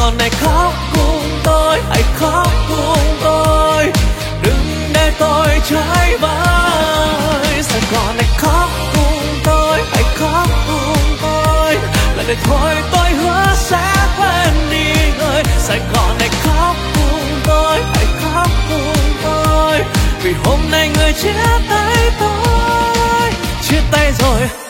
Gòn này khóc cùng tôi, hãy khóc cùng tôi, đừng để tôi trái vơi. Sài Gòn này khóc cùng tôi, hãy khóc cùng tôi, lần này thôi tôi hứa sẽ quên đi người. Sài Gòn này khóc cùng tôi, hãy khóc cùng tôi, vì hôm nay người chia tay tôi, chia tay rồi.